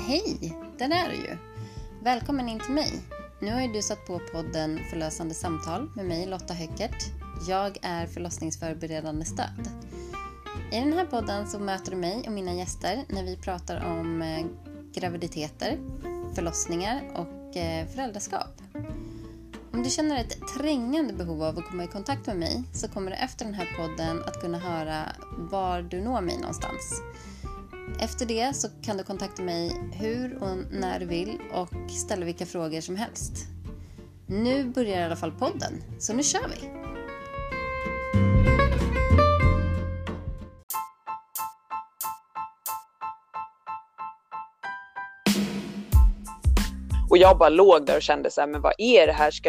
Hej, där är du ju. Välkommen in till mig. Nu har ju du satt på podden Förlösande samtal med mig Lotta Höckert. Jag är förlossningsförberedande stöd. I den här podden så möter du mig och mina gäster när vi pratar om graviditeter, förlossningar och föräldraskap. Om du känner ett trängande behov av att komma i kontakt med mig så kommer du efter den här podden att kunna höra var du når mig någonstans. Efter det så kan du kontakta mig hur och när du vill och ställa vilka frågor som helst. Nu börjar i alla fall podden, så nu kör vi! Och jag bara låg där och kände så här, men vad är det här?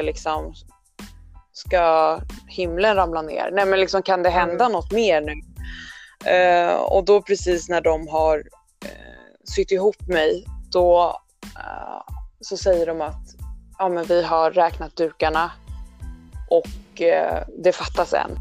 Ska himlen ramla ner? Nej, men liksom, kan det hända något mer nu? Och då precis när de har sytt ihop mig, då så säger de att men vi har räknat dukarna och det fattas en.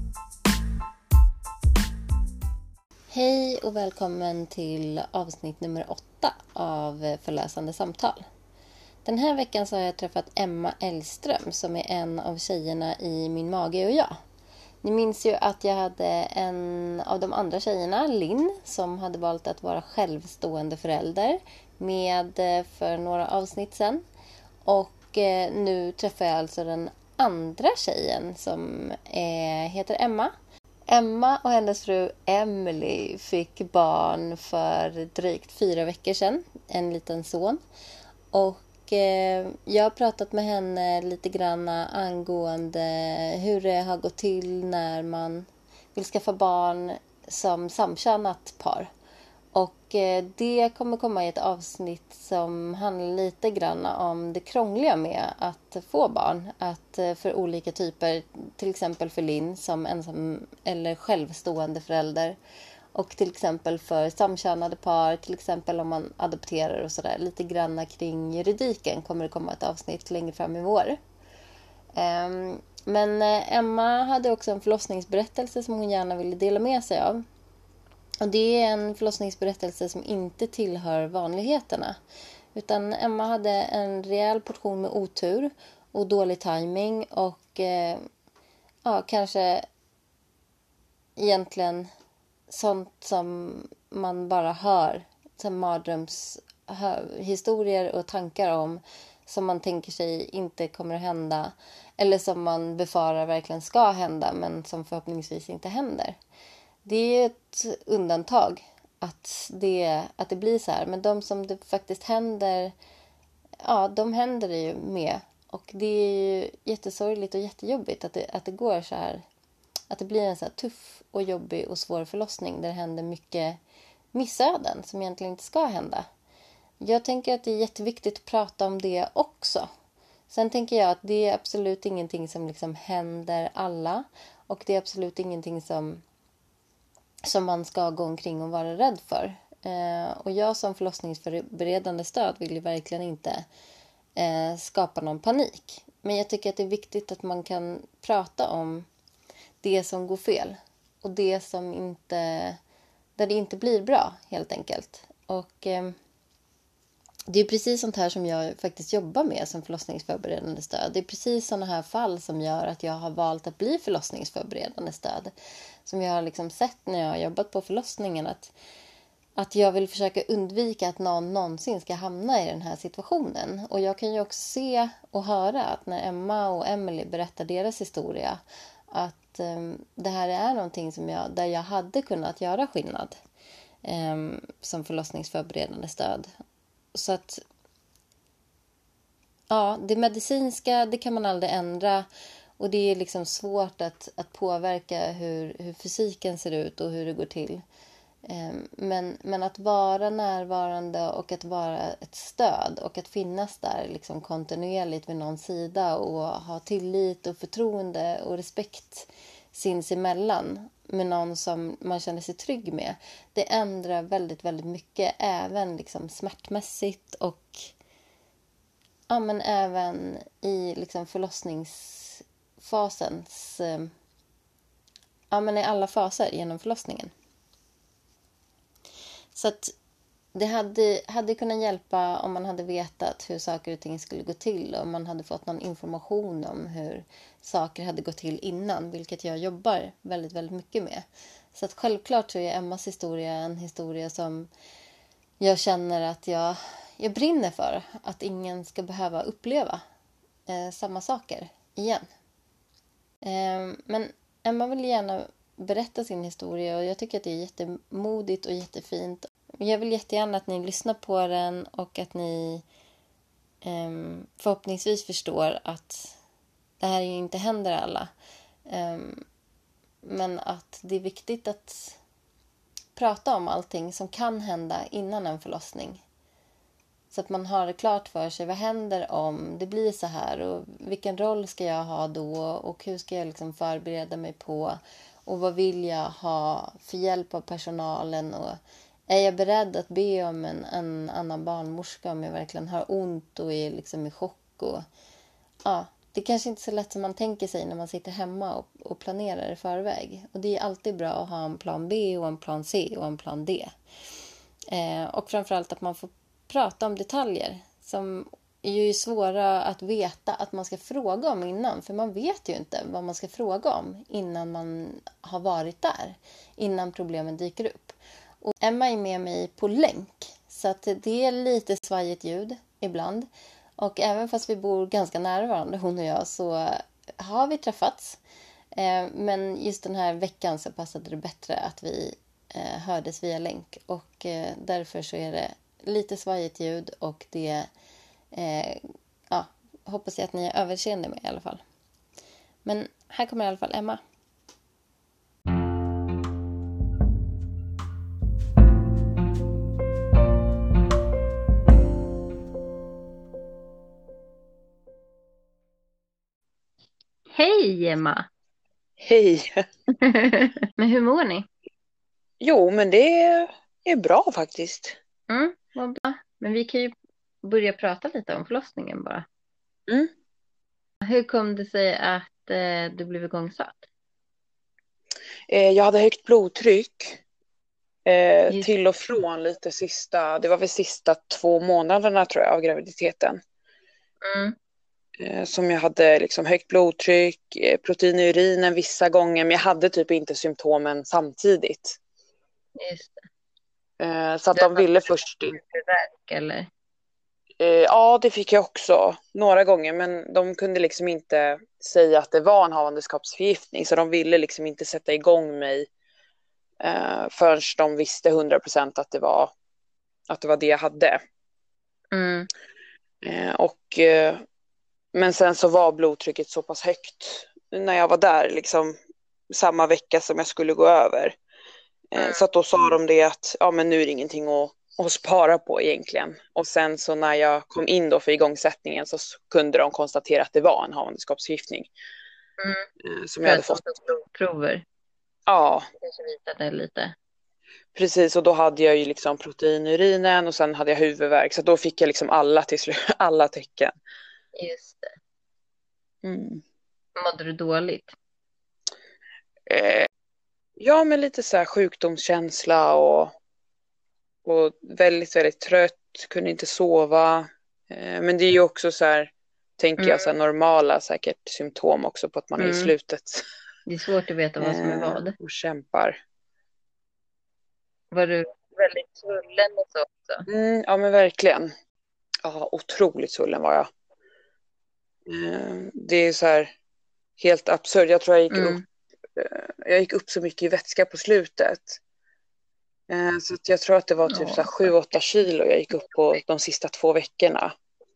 Hej och välkommen till avsnitt nummer 8 av Förlösande samtal. Den här veckan så har jag träffat Emma Ellström som är en av tjejerna i Min mage och jag. Ni minns ju att jag hade en av de andra tjejerna, Linn, som hade valt att vara självstående förälder med för några avsnitt sedan. Och nu träffar jag alltså den andra tjejen som heter Emma. Emma och hennes fru Emily fick barn för drygt 4 veckor sedan, en liten son. Och jag har pratat med henne lite grann angående hur det har gått till när man vill skaffa barn som samkönat par. Och det kommer komma i ett avsnitt som handlar lite grann om det krångliga med att få barn. Att för olika typer, till exempel för Linn som ensam eller självstående förälder. Och till exempel för samkönade par, till exempel om man adopterar och sådär. Lite granna kring juridiken kommer det komma ett avsnitt längre fram i vår. Men Emma hade också en förlossningsberättelse som hon gärna ville dela med sig av. Och det är en förlossningsberättelse som inte tillhör vanligheterna. Utan Emma hade en rejäl portion med otur och dålig timing och kanske egentligen sånt som man bara hör, som mardrömshistorier och tankar om som man tänker sig inte kommer att hända eller som man befarar verkligen ska hända men som förhoppningsvis inte händer. Det är ett undantag att det blir så här, men de som det faktiskt händer, de händer det ju med. Och det är ju jättesorgligt och jättejobbigt att det går så här. Att det blir en så här tuff och jobbig och svår förlossning där det händer mycket missöden som egentligen inte ska hända. Jag tänker att det är jätteviktigt att prata om det också. Sen tänker jag att det är absolut ingenting som liksom händer alla. Och det är absolut ingenting som man ska gå omkring och vara rädd för. Och jag som förlossningsförberedande stöd vill ju verkligen inte skapa någon panik. Men jag tycker att det är viktigt att man kan prata om det som går fel. Och det som där det inte blir bra helt enkelt. Och det är precis sånt här som jag faktiskt jobbar med som förlossningsförberedande stöd. Det är precis såna här fall som gör att jag har valt att bli förlossningsförberedande stöd. Som jag har liksom sett när jag har jobbat på förlossningen. Att jag vill försöka undvika att någon någonsin ska hamna i den här situationen. Och jag kan ju också se och höra att när Emma och Emily berättar deras historia. Att det här är någonting där jag hade kunnat göra skillnad. Som förlossningsförberedande stöd. Så att det medicinska, det kan man aldrig ändra. Och det är liksom svårt att påverka hur fysiken ser ut och hur det går till. Men att vara närvarande och att vara ett stöd och att finnas där liksom kontinuerligt vid någon sida och ha tillit och förtroende och respekt sinsemellan med någon som man känner sig trygg med. Det ändrar väldigt, väldigt mycket, även liksom smärtmässigt och men även i liksom förlossningsfasens i alla faser genom förlossningen. Så att det hade kunnat hjälpa om man hade vetat hur saker och ting skulle gå till. Och om man hade fått någon information om hur saker hade gått till innan. Vilket jag jobbar väldigt, väldigt mycket med. Så att självklart så är Emmas historia en historia som jag känner att jag brinner för. Att ingen ska behöva uppleva samma saker igen. Men Emma vill gärna berätta sin historia och jag tycker att det är jättemodigt och jättefint. Jag vill jättegärna att ni lyssnar på den och att ni förhoppningsvis förstår att det här inte händer alla. Men att det är viktigt att prata om allting som kan hända innan en förlossning. Så att man har det klart för sig. Vad händer om det blir så här? Och vilken roll ska jag ha då? Och hur ska jag liksom förbereda mig på? Och vad vill jag ha för hjälp av personalen? Och är jag beredd att be om en annan barnmorska om jag verkligen har ont och är liksom i chock? Och, ja, det kanske inte är så lätt som man tänker sig när man sitter hemma och planerar i förväg. Och det är alltid bra att ha en plan B och en plan C och en plan D. Och framförallt att man får prata om detaljer som är ju svåra att veta att man ska fråga om innan. För man vet ju inte vad man ska fråga om innan man har varit där. Innan problemen dyker upp. Och Emma är med mig på länk. Så att det är lite svajigt ljud ibland. Och även fast vi bor ganska nära varandra, hon och jag, så har vi träffats. Men just den här veckan så passade det bättre att vi hördes via länk. Och därför så är det lite svajigt ljud och det hoppas jag att ni är överseende med i alla fall. Men här kommer i alla fall Emma. Hej Emma! Hej! Men hur mår ni? Jo, men det är bra faktiskt. Vad bra. Men vi kan ju börja prata lite om förlossningen bara. Hur kom det sig att du blev igångsatt? Jag hade högt blodtryck till och från lite det var väl sista 2 månaderna tror jag av graviditeten. Som jag hade liksom högt blodtryck, protein i urinen vissa gånger, men jag hade typ inte symptomen samtidigt. Just det. Så att de ville först huvudvärk eller? Ja, det fick jag också några gånger, men de kunde liksom inte säga att det var en havandeskapsförgiftning, så de ville liksom inte sätta igång mig förrän de visste 100% att det var det jag hade. Men sen så var blodtrycket så pass högt när jag var där liksom samma vecka som jag skulle gå över. Så att då sa de det att men nu är det ingenting att spara på egentligen. Och sen så när jag kom in då för igångsättningen så kunde de konstatera att det var en havandeskapsförgiftning. Som jag hade fått. Prover. Ja. Det kanske visade lite. Precis, och då hade jag ju liksom protein i urinen och sen hade jag huvudvärk. Så då fick jag liksom alla tecken. Just det. Mådde du dåligt? Ja, men lite så här sjukdomskänsla och väldigt, väldigt trött. Kunde inte sova. Men det är ju också så här, tänker jag, så här normala säkert symptom också på att man är i slutet. Det är svårt att veta vad som är vad. Och kämpar. Var du väldigt svullen och så också? Ja, men verkligen. Ja, otroligt svullen var jag. Det är så här helt absurd. Jag tror jag gick upp så mycket i vätska på slutet. Så att jag tror att det var typ så 7-8 kilo jag gick upp på de sista 2 veckorna.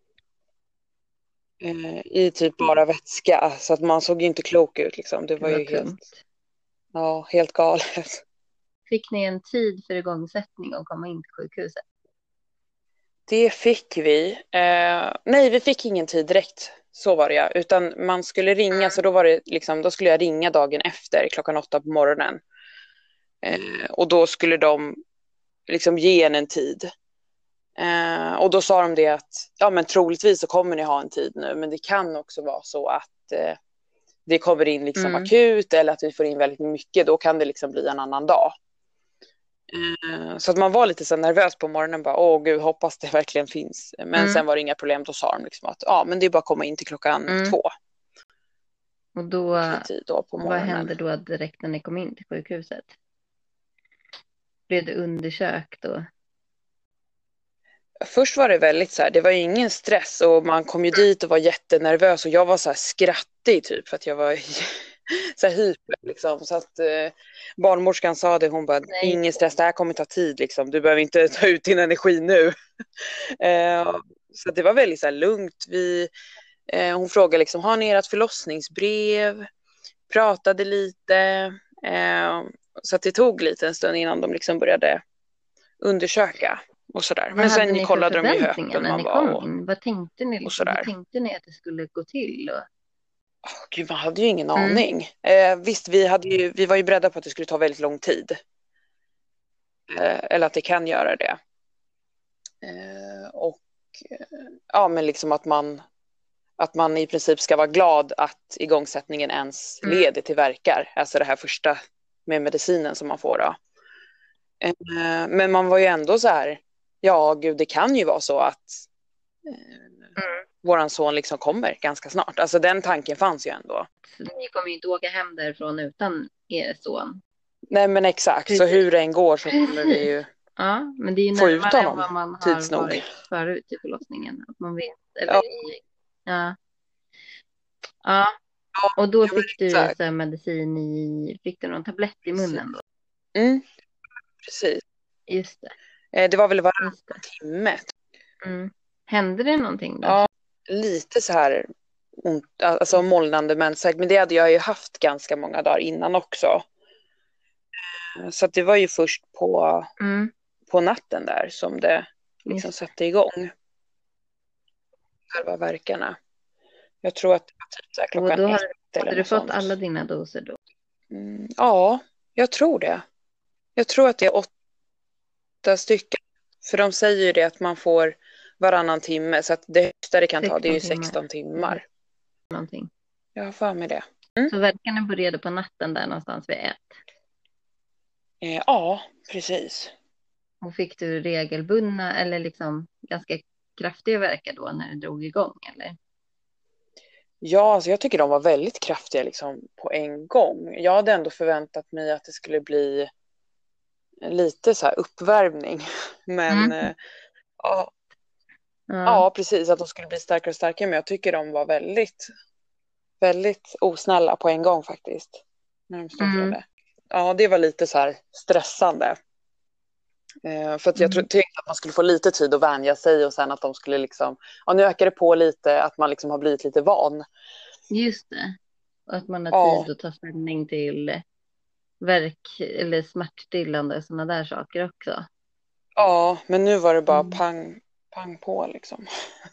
I typ bara vätska. Så att man såg inte klok ut liksom. Det var ju helt galet. Fick ni en tid för igångsättning och komma in till sjukhuset? Det fick vi. Nej, vi fick ingen tid direkt. Så var det, utan man skulle ringa, så då var det liksom, då skulle jag ringa dagen efter 8:00 på morgonen. Och då skulle de liksom ge en tid. Och då sa de det att men troligtvis så kommer ni ha en tid nu, men det kan också vara så att det kommer in liksom akut eller att vi får in väldigt mycket, då kan det liksom bli en annan dag. Så att man var lite så nervös på morgonen. Bara, åh gud, hoppas det verkligen finns. Men sen var det inga problem. Då sa de liksom att ja, men det är bara att komma in till klockan 2. Och då, Då på vad morgonen. hände då direkt när ni kom in till sjukhuset? Blev det undersökt och... Först var det väldigt så här, det var ju ingen stress och man kom ju dit och var jättenervös och jag var så här skrattig typ för att jag var så här hyper liksom. Så att barnmorskan sa det, hon bara, ingen stress, det här kommer ta tid liksom, du behöver inte ta ut din energi nu. Så det var väldigt så här lugnt. Hon frågade liksom, har ni ert förlossningsbrev? Pratade lite. Så att det tog lite en stund innan de liksom började undersöka och sådär. Men sen kollade de ju hur öppen man var. Vad tänkte ni liksom? Hur tänkte ni att det skulle gå till? Gud, man hade ju ingen aning. Visst, vi var ju beredda på att det skulle ta väldigt lång tid. Eller att det kan göra det. Men liksom att man i princip ska vara glad att igångsättningen ens leder till verkar. Alltså det här första med medicinen som man får då. Men man var ju ändå så här, ja gud, det kan ju vara så att våran son liksom kommer ganska snart. Alltså den tanken fanns ju ändå. Så ni kommer ju inte åka hem därifrån utan er son. Nej men exakt, precis. Så hur det än går så kommer vi ju men det är ju få ut närmare honom än vad man tids har nog. varit förut i förlossningen. Att man vet. Eller Och då fick du så här medicin fick du någon tablett i munnen då? Precis. Just det. Det var väl varannan timme. Hände det någonting då? Ja, lite så här ont, alltså molnande mensvärk. Men det hade jag ju haft ganska många dagar innan också. Så att det var ju först på natten där som det liksom satte igång. Själva verkarna. Jag tror att det var typ så här klockan 1 eller hade du fått alla dina doser då? Ja, jag tror det. Jag tror att det är 8 stycken. För de säger ju det att man får varannan timme. Så att det högsta det kan ta det är ju 16 timmar. Någonting. Jag har för mig det. Så verkarna började på natten där någonstans vid 1? Ja, precis. Och fick du regelbundna eller liksom ganska kraftiga verkar då när det drog igång eller? Ja, alltså jag tycker de var väldigt kraftiga liksom på en gång. Jag hade ändå förväntat mig att det skulle bli lite så här uppvärmning. Men ja, precis, att de skulle bli starkare och starkare. Men jag tycker de var väldigt, väldigt osnälla på en gång faktiskt. När de startade. Ja, det var lite så här stressande. För att jag tänkte att man skulle få lite tid att vänja sig och sen att de skulle liksom, nu ökar det på lite, att man liksom har blivit lite van. Just det. Och att man har tid att ta ställning till verk eller smärtstillande och sådana där saker också. Ja, men nu var det bara pang på liksom.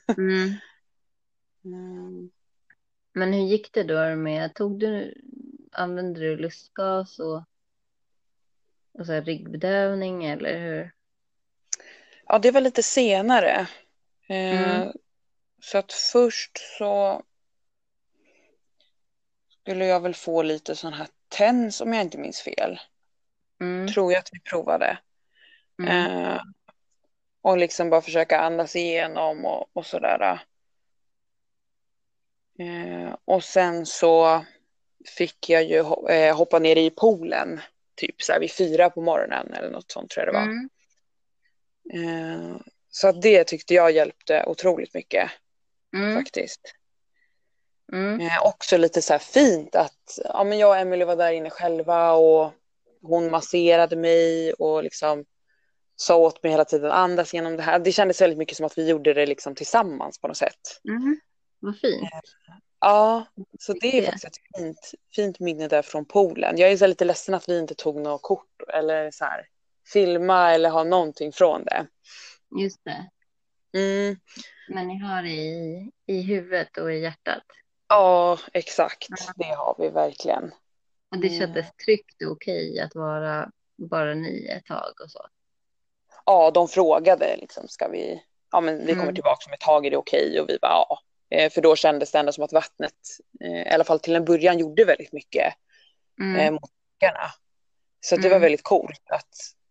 Men hur gick det då med, använde du lustgas och så här ryggbedövning eller hur? Ja, det var lite senare. Så att först så skulle jag väl få lite sån här TENS om jag inte minns fel. Tror jag att vi provade. Och liksom bara försöka andas igenom och sådär. Och sen så fick jag ju hoppa ner i poolen. Typ så här vid 4 på morgonen eller något sånt tror jag det var. Så att det tyckte jag hjälpte otroligt mycket. Faktiskt. Också lite så här fint att men jag och Emily var där inne själva och hon masserade mig och liksom sa åt mig hela tiden andas genom det här. Det kändes väldigt mycket som att vi gjorde det liksom tillsammans på något sätt. Vad fint. Ja, så det är faktiskt ett fint minne där från poolen. Jag är så lite ledsen att vi inte tog några kort eller så här filma eller ha någonting från det. Just det. Men ni har det i huvudet och i hjärtat. Ja, exakt. Det har vi verkligen. Och det kändes tryggt och okej att vara bara ni ett tag och så. Ja, de frågade liksom, ska vi vi kommer tillbaka om ett tag, är det okej? Och vi bara ja. För då kändes det ändå som att vattnet i alla fall till en början gjorde väldigt mycket mot backarna. Så det var väldigt coolt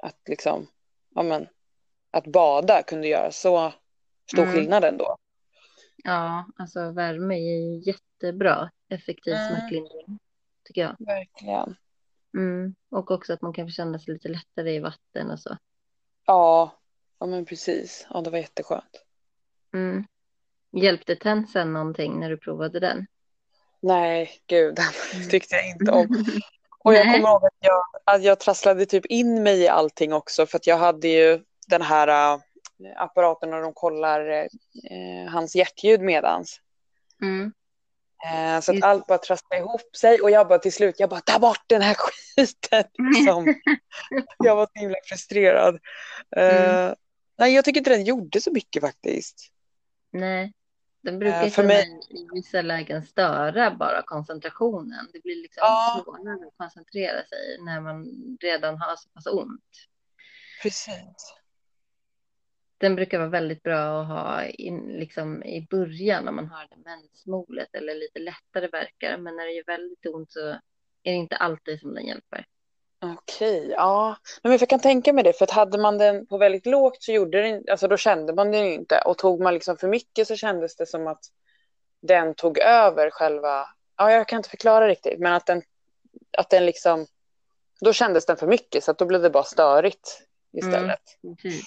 att liksom, ja men, att bada kunde göra så stor skillnad ändå. Ja, alltså värme är jättebra, effektiv smärtlindring, tycker jag. Verkligen. Och också att man kan känna sig lite lättare i vatten och så. Ja, ja men precis. Ja, det var jätteskönt. Hjälpte tensen någonting när du provade den? Nej, gud, den tyckte jag inte om. Och jag Nej. kommer ihåg att jag trasslade typ in mig i allting också, för att jag hade ju den här apparaten när de kollar hans hjärtljud medans. Så att allt bara trasslade ihop sig, och jag bara till slut, jag bara, ta bort den här skiten liksom. Jag var så himla frustrerad. Nej, jag tycker inte den gjorde så mycket faktiskt. Nej, den brukar För kunna mig, i vissa lägen störa bara koncentrationen. Det blir liksom ja, svårare att koncentrera sig när man redan har så pass ont. precis. Den brukar vara väldigt bra att ha liksom i början när man har demensmålet eller lite lättare verkar. Men när det gör väldigt ont så är det inte alltid som den hjälper. Okej, ja. Men jag kan tänka mig det, för att hade man den på väldigt lågt så gjorde den, alltså då kände man den ju inte. Och tog man liksom för mycket så kändes det som att den tog över själva, ja jag kan inte förklara riktigt, men att den liksom, då kändes den för mycket, så att då blev det bara störigt istället. Precis.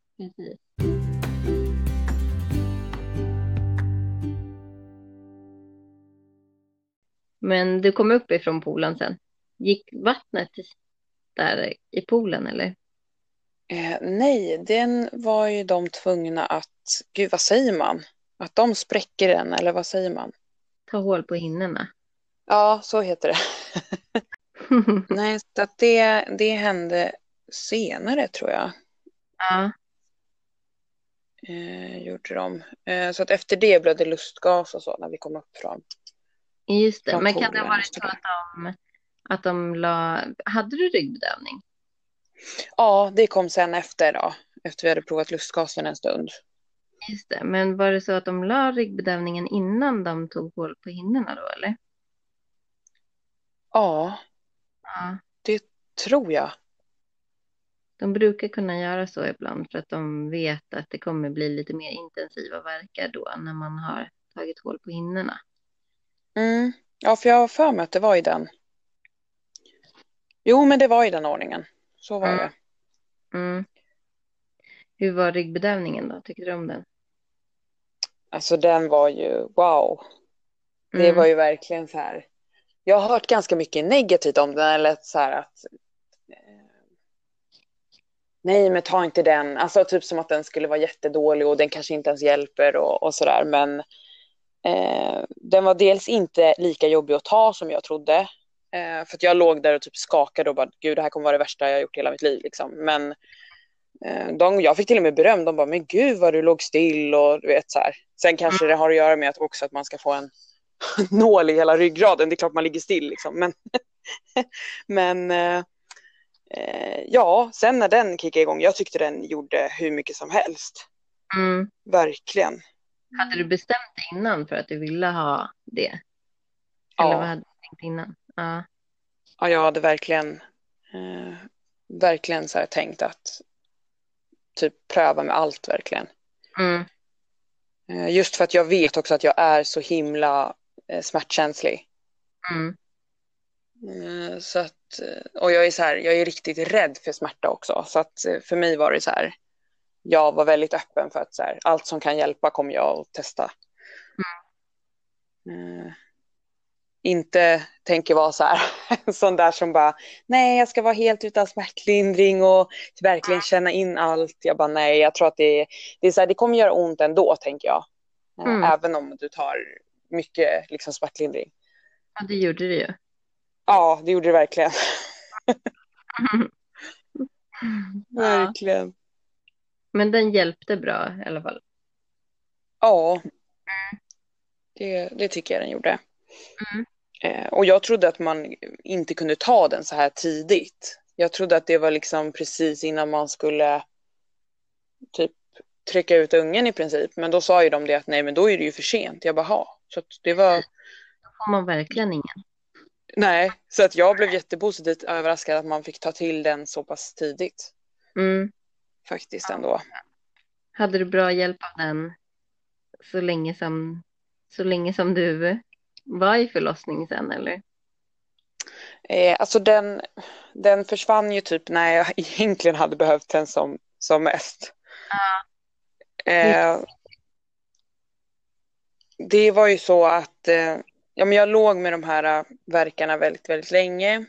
Men du kom upp ifrån poolen sen. Gick vattnet där i poolen eller? Nej, den var ju de tvungna att, gud vad säger man? Att de spräcker den, eller vad säger man? Ta hål på hinnorna. Ja, så heter det. Nej, så att det hände senare tror jag. Ja. Gjorde de. Så att efter det blev det lustgas och så när vi kom upp från. Just det, från men kan det poolen ha varit och så att de la... Hade du ryggbedövning? Ja, det kom sen efter då. Efter vi hade provat lustgasen en stund. Just det, men var det så att de la ryggbedövningen innan de tog hål på hinnorna då eller? Ja, Ja. det tror jag. De brukar kunna göra så ibland för att de vet att det kommer bli lite mer intensiva verkar då när man har tagit hål på hinnorna. Ja, för jag har för mig att det var i den. Jo, men det var i den ordningen. Så var det. Hur var ryggbedövningen då? Tycker du om den? Alltså den var ju, wow. Det var ju verkligen så här. Jag har hört ganska mycket negativt om den. Eller så här att nej, men ta inte den. Alltså typ som att den skulle vara jättedålig och den kanske inte ens hjälper och sådär. Men den var dels inte lika jobbig att ta som jag trodde. För att jag låg där och typ skakade och bara, gud det här kommer vara det värsta jag har gjort i hela mitt liv. Liksom. Men jag fick till och med beröm. De bara, men gud vad du låg still och du vet så här. Sen kanske det har att göra med att också att man ska få en nål i hela ryggraden. Det är klart man ligger still liksom. Men ja, sen när den kickade igång, jag tyckte den gjorde hur mycket som helst. Verkligen. Hade du bestämt dig innan för att du ville ha det? Eller vad hade du tänkt innan? Ja, jag hade verkligen så här tänkt att typ pröva med allt verkligen. Just för att jag vet också att jag är så himla smärtkänslig. Så att, och jag är så här, jag är riktigt rädd för smärta också. Så att för mig var det så här, jag var väldigt öppen för att så här, allt som kan hjälpa kommer jag att testa. Inte tänker vara så här sån där som bara, nej jag ska vara helt utan smärtlindring och verkligen känna in allt. Jag bara nej, jag tror att det är så här, det kommer göra ont ändå tänker jag. Även om du tar mycket liksom smärtlindring. Ja, det gjorde det ju. Ja, det gjorde det verkligen. Verkligen. Men den hjälpte bra i alla fall. Ja, det tycker jag den gjorde. Och jag trodde att man inte kunde ta den så här tidigt. Jag trodde att det var liksom precis innan man skulle typ trycka ut ungen i princip. Men då sa ju de det att nej, men då är det ju för sent. Jag bara, ha. Så att det var... Då får man verkligen ingen. Nej, så att jag blev jättepositivt överraskad att man fick ta till den så pass tidigt. Mm. faktiskt ändå. Hade du bra hjälp av den så länge som du var i förlossning sen, eller? Alltså den försvann ju typ när jag egentligen hade behövt den som mest. Ja. Eh, det var ju så att ja, men jag låg med de här värkarna väldigt, väldigt länge.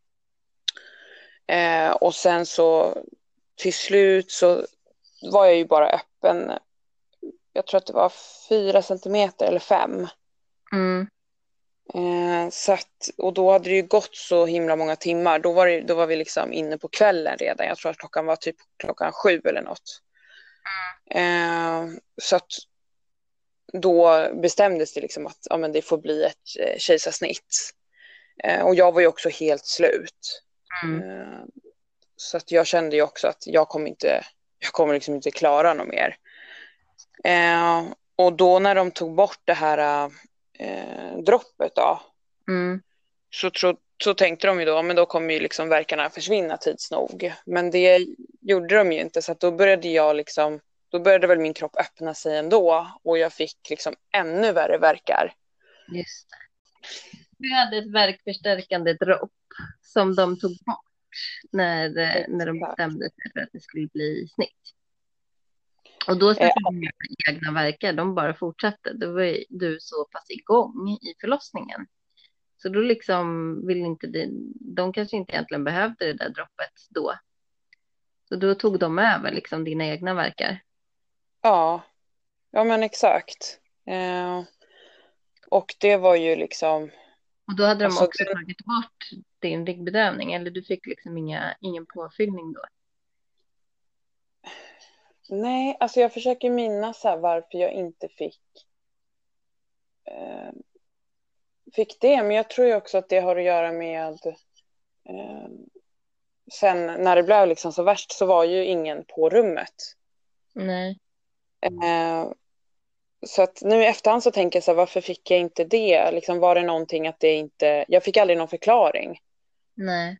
Och sen så till slut så var jag ju bara öppen. Jag tror att det var 4 centimeter eller 5. Mm. Så att, och då hade det ju gått så himla många timmar. Då var vi liksom inne på kvällen redan. Jag tror att klockan var typ klockan 7 eller något. Så att då bestämdes det liksom att ja, men det får bli ett kejsarsnitt. Och jag var ju också helt slut. Mm. Så att jag kände ju också att jag kommer liksom inte klara något mer. Och då när de tog bort det här droppet då, Mm. så tänkte de ju då, men då kommer ju liksom värkarna försvinna tids nog. Men det gjorde de ju inte, så att då började väl min kropp öppna sig ändå och jag fick liksom ännu värre värkar. Just det. Du hade ett värkförstärkande dropp som de tog bort när de bestämde sig för att det skulle bli snitt. Och då satte de egna verkar, de bara fortsatte. Då var ju du så pass igång i förlossningen. Så då liksom vill inte de kanske inte egentligen behövde det där droppet då. Så då tog de över liksom dina egna verkar. Ja men exakt. Och det var ju liksom... Och då hade de alltså, också tagit bort din ryggbedövning, eller du fick liksom ingen påfyllning då? Nej, alltså jag försöker minnas här varför jag inte fick det. Men jag tror ju också att det har att göra med sen när det blev liksom så värst så var ju ingen på rummet. Nej. Så att nu i efterhand så tänker jag så här, varför fick jag inte det? Liksom, var det någonting att det inte... Jag fick aldrig någon förklaring. Nej.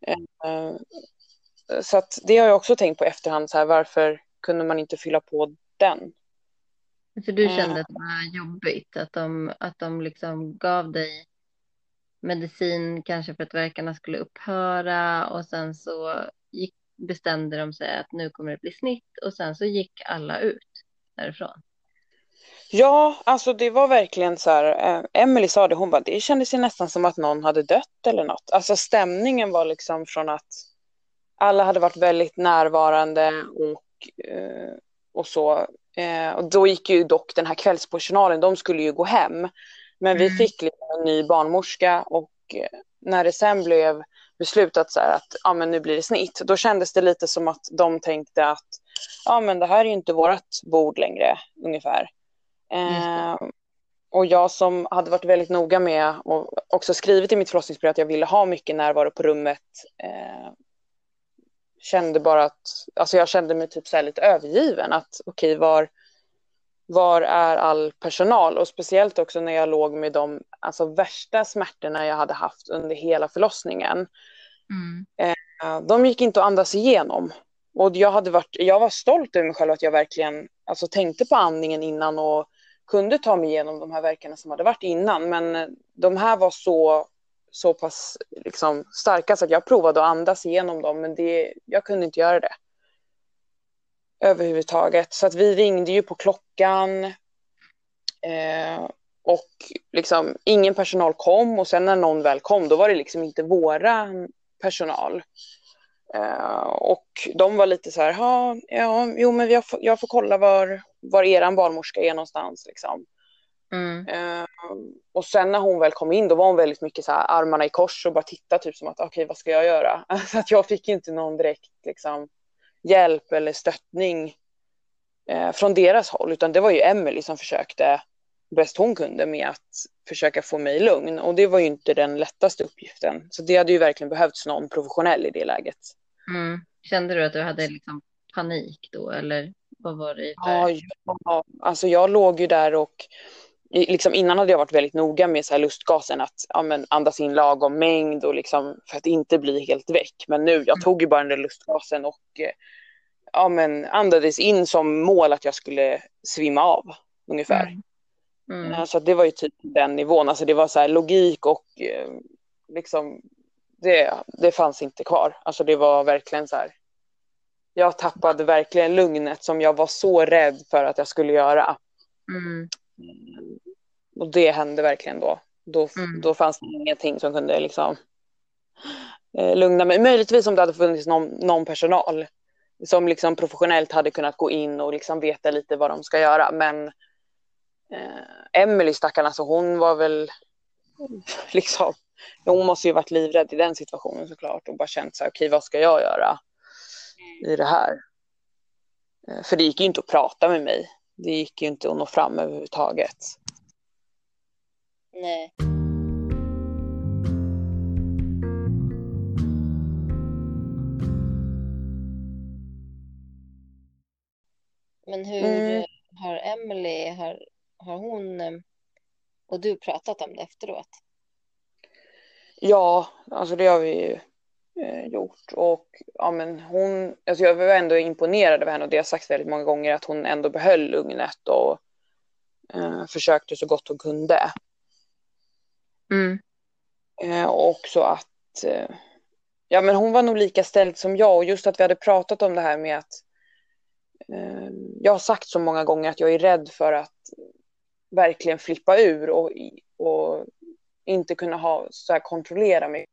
Så att det har jag också tänkt på i efterhand. Så här, varför kunde man inte fylla på den? För du kände att det var jobbigt att de liksom gav dig medicin kanske för att värkarna skulle upphöra och sen så bestämde de sig att nu kommer det bli snitt och sen så gick alla ut därifrån. Ja, alltså det var verkligen så här, Emily sa det, hon bara, det kändes ju nästan som att någon hade dött eller något. Alltså stämningen var liksom från att alla hade varit väldigt närvarande och så. Och då gick ju dock den här kvällspersonalen, de skulle ju gå hem. Men vi fick liksom en ny barnmorska och när det sen blev beslutat så här att ja, men nu blir det snitt, då kändes det lite som att de tänkte att ja, men det här är ju inte vårt bord längre ungefär. Och jag som hade varit väldigt noga med och också skrivit i mitt förlossningsbrev att jag ville ha mycket närvaro på rummet, kände bara att alltså jag kände mig typ så här lite övergiven, att okej, var är all personal? Och speciellt också när jag låg med de alltså värsta smärtorna jag hade haft under hela förlossningen. De gick inte att andas igenom. Och jag var stolt över mig själv att jag verkligen alltså tänkte på andningen innan och kunde ta mig igenom de här verkarna som hade varit innan. Men de här var så pass liksom starka så att jag provade att andas igenom dem, men jag kunde inte göra det överhuvudtaget. Så att vi ringde ju på klockan och liksom men personal kom, och sen när någon väl kom då var det liksom inte våra personal. Och de var lite så här, men jag får kolla var eran barnmorska är någonstans liksom. Och sen när hon väl kom in då var hon väldigt mycket så här armarna i kors och bara titta typ som att okej, vad ska jag göra? Så att jag fick inte någon direkt liksom hjälp eller stöttning från deras håll, utan det var ju Emily som försökte bäst hon kunde med att försöka få mig lugn, och det var ju inte den lättaste uppgiften, så det hade ju verkligen behövts någon professionell i det läget. Kände du att du hade liksom panik då, eller vad var det? Ja, alltså jag låg ju där och liksom innan hade jag varit väldigt noga med så här lustgasen, att andas in lagom mängd och liksom för att inte bli helt väck. Men nu, jag tog ju bara den där lustgasen och andades in som mål att jag skulle svimma av ungefär. Så det var ju typ den nivån. Alltså det var så här logik och liksom det fanns inte kvar. Alltså det var verkligen så här. Jag tappade verkligen lugnet som jag var så rädd för att jag skulle göra. Och det hände verkligen då. Då fanns det ingenting som kunde liksom lugna mig. Möjligtvis om det hade funnits någon personal som liksom professionellt hade kunnat gå in och liksom veta lite vad de ska göra. Men Emily stackarn, alltså hon var väl liksom, hon måste ju varit livrädd i den situationen såklart och bara känt så här, okej, vad ska jag göra i det här? För det gick ju inte att prata med mig. Det gick ju inte att nå fram överhuvudtaget. Nej. Men hur har Emily, har hon och du pratat om det efteråt? Ja, alltså det har vi ju gjort. Och ja, men hon, alltså jag var ändå imponerad av henne och det har sagt väldigt många gånger att hon ändå behöll lugnet och försökte så gott hon kunde. Och så att ja, men hon var nog lika ställd som jag och just att vi hade pratat om det här med att jag har sagt så många gånger att jag är rädd för att verkligen flippa ur och inte kunna så här, kontrollera mig.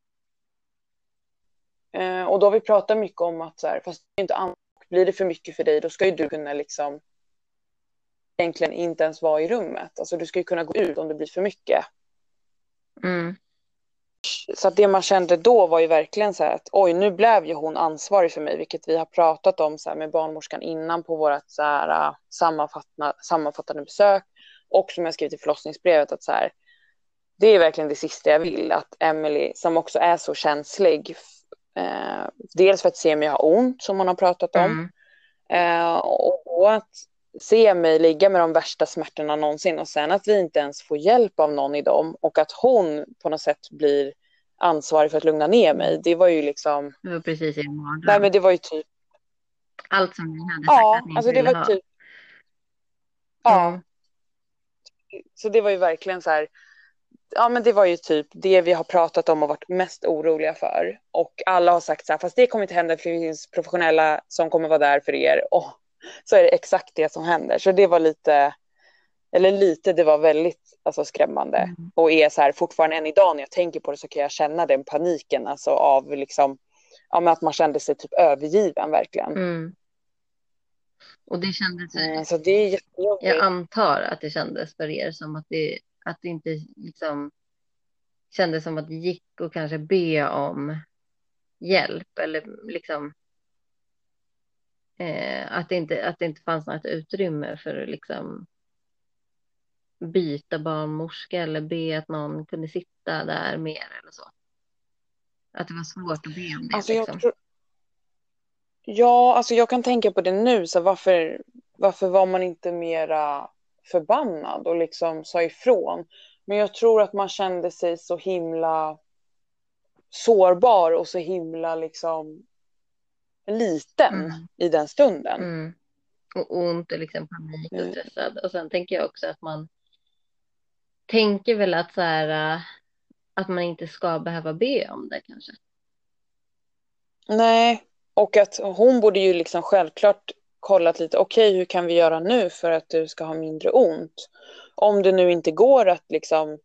Och då har vi pratat mycket om att så här, fast det inte blir det för mycket för dig, då ska ju du kunna liksom egentligen inte ens vara i rummet. Alltså du ska ju kunna gå ut om det blir för mycket. Så att det man kände då var ju verkligen så här att oj, nu blev ju hon ansvarig för mig, vilket vi har pratat om så här med barnmorskan innan på vårat så här sammanfattande besök och som jag skrivit i förlossningsbrevet att så här, det är verkligen det sista jag vill, att Emily som också är så känslig dels för att se mig ha ont som hon har pratat om och att se mig ligga med de värsta smärtorna någonsin och sen att vi inte ens får hjälp av någon i dem och att hon på något sätt blir ansvarig för att lugna ner mig. Det var ju liksom... Det var precis i en mardröm. Nej, men det var ju typ... Allt som ni hade sagt att ni alltså ville det var ha. typ... Ja. Så det var ju verkligen så här... Ja, men det var ju typ det vi har pratat om och varit mest oroliga för. Och alla har sagt så här, fast det kommer inte hända för det finns professionella som kommer vara där för er. Och så är det exakt det som händer. Så det var det var väldigt alltså, skrämmande. Och är så här, fortfarande än idag när jag tänker på det så kan jag känna den paniken. Alltså av liksom, ja, men att man kände sig typ övergiven verkligen. Och det kändes... Så det är jättejobbigt. Jag antar att det kändes för er som att det inte liksom kändes som att det gick och kanske be om hjälp eller liksom att det inte fanns något utrymme för att liksom byta barnmorska eller be att någon kunde sitta där mer eller så. Att det var svårt att be om det. Alltså, alltså jag kan tänka på det nu. Så varför var man inte mera förbannad och liksom sa ifrån? Men jag tror att man kände sig så himla sårbar och så himla liksom liten i den stunden. Och ont och liksom panik och stressad. Och sen tänker jag också att man tänker väl att så här, att man inte ska behöva be om det kanske. Nej, och att hon borde ju liksom självklart kollat lite, okej, hur kan vi göra nu för att du ska ha mindre ont? Om det nu inte går att liksom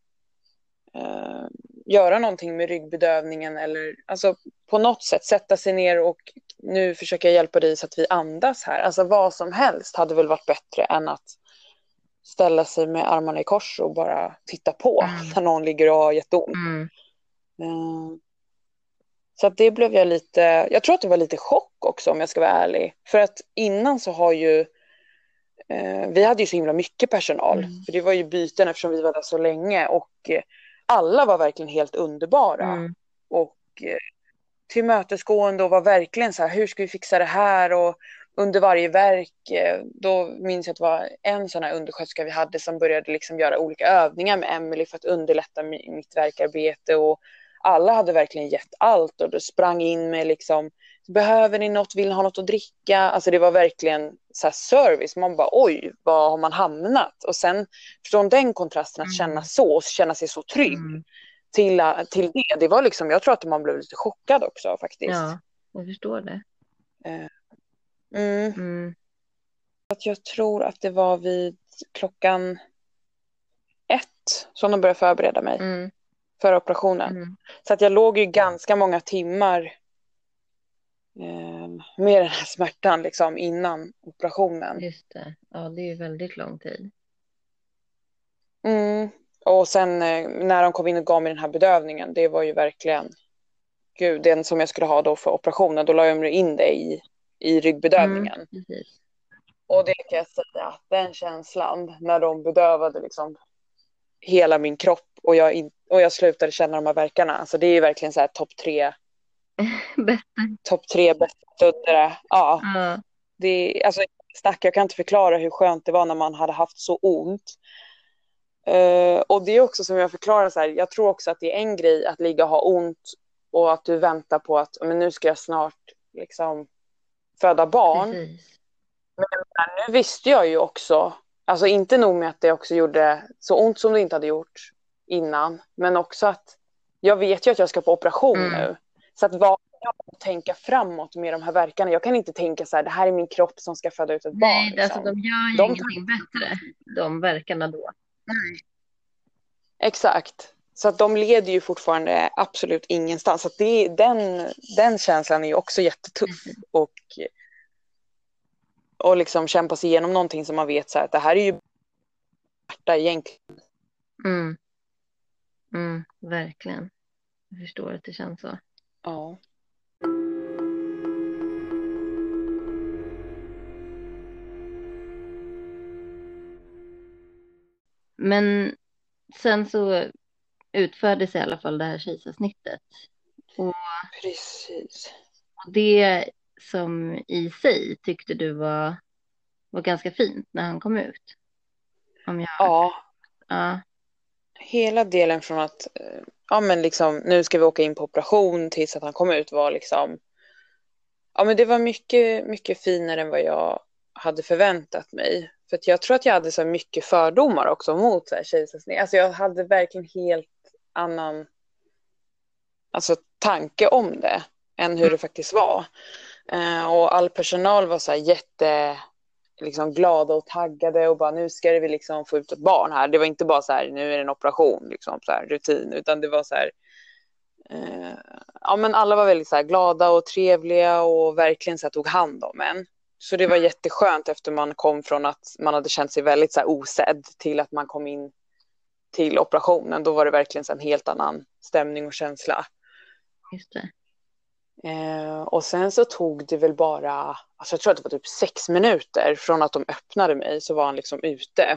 göra någonting med ryggbedövningen eller alltså på något sätt sätta sig ner och nu försöker jag hjälpa dig så att vi andas här. Alltså vad som helst hade väl varit bättre än att ställa sig med armarna i kors och bara titta på när någon ligger och har jätteont. Så att det blev jag tror att det var lite chock också om jag ska vara ärlig. För att innan så har ju vi hade ju så himla mycket personal. För det var ju byten eftersom vi var där så länge och alla var verkligen helt underbara. Och tillmötesgående och var verkligen så här, hur ska vi fixa det här? Och under varje verk, då minns jag att det var en sån här undersköterska vi hade som började liksom göra olika övningar med Emily för att underlätta mitt verkarbete och alla hade verkligen gett allt och det sprang in med liksom, behöver ni något, vill ni ha något att dricka? Alltså det var verkligen så här service. Man bara, oj, var har man hamnat? Och sen från den kontrasten att känna så och känna sig så trygg till det var liksom, jag tror att man blev lite chockad också faktiskt. Ja, jag förstår det. Att jag tror att det var vid klockan 1 som de började förbereda mig för operationen. Så att jag låg ju ganska många timmar med den här smärtan liksom innan operationen. Just det. Ja, det är ju väldigt lång tid. Och sen när de kom in och gav mig den här bedövningen, det var ju verkligen den som jag skulle ha då för operationen, då la jag in det i ryggbedövningen. Och det kan jag säga att den känslan när de bedövade liksom hela min kropp och jag slutade känna de här värkarna, alltså det är ju verkligen så här topp 3 bästa stunder. Ja. Det, alltså, jag kan inte förklara hur skönt det var när man hade haft så ont. Och det är också som jag förklarar så här, jag tror också att det är en grej att ligga och ha ont och att du väntar på att men nu ska jag snart liksom föda barn. Precis. Men nu visste jag ju också, alltså inte nog med att det också gjorde så ont som det inte hade gjort innan, men också att jag vet ju att jag ska på operation nu. Så att vad jag tänka framåt med de här verkarna, jag kan inte tänka så här, det här är min kropp som ska föda ut ett barn. Nej, liksom. Alltså de gör ju ingenting bättre, de verkarna då. Nej. Exakt. Så att de leder ju fortfarande absolut ingenstans. Så att den känslan är ju också jättetuff. Och liksom kämpa sig igenom någonting som man vet så här, att det här är ju smärta egentligen. Verkligen. Jag förstår att det känns så. Ja. Men sen så utfördes i alla fall det här kejsarsnittet. Och precis. Och det som i sig tyckte du var ganska fint när han kom ut. Ja. Hela delen från att men liksom, nu ska vi åka in på operation tills att han kom ut var liksom, men det var mycket, mycket finare än vad jag hade förväntat mig. För att jag tror att jag hade så mycket fördomar också mot så här kejsarsnitt. Alltså jag hade verkligen helt annan tanke om det än hur det faktiskt var. Och all personal var så här liksom glada och taggade och bara nu ska vi liksom få ut ett barn här. Det var inte bara så här nu är det en operation liksom så här rutin, utan det var så här men alla var väldigt så här glada och trevliga och verkligen så här tog hand om en. Så det var jätteskönt efter man kom från att man hade känt sig väldigt så här osedd till att man kom in till operationen. Då var det verkligen så en helt annan stämning och känsla. Just det. Och sen så tog det väl bara, jag tror att det var typ 6 minuter från att de öppnade mig så var han liksom ute.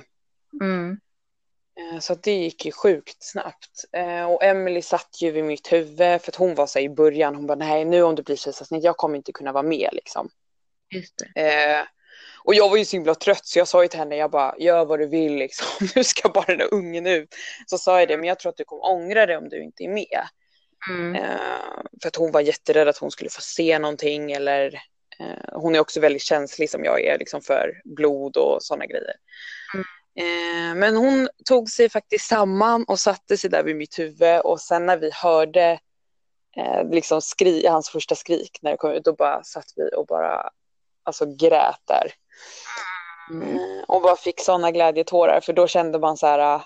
Så det gick ju sjukt snabbt. Och Emily satt ju vid mitt huvud för att hon var så i början, hon bara nej nu om det blir kejsarsnitt jag kommer inte kunna vara med liksom. Just det. Och jag var ju så himla trött så jag sa ju till henne, jag bara gör vad du vill liksom, nu ska bara den där ungen ut. Så sa jag det, men jag tror att du kommer ångra det om du inte är med. För att hon var jätterädd att hon skulle få se någonting eller hon är också väldigt känslig som jag är liksom för blod och sådana grejer. Men hon tog sig faktiskt samman och satte sig där vid mitt huvud och sen när vi hörde liksom hans första skrik när det kom ut, då bara satt vi och bara grät där. Och bara fick sådana glädjetårar för då kände man så här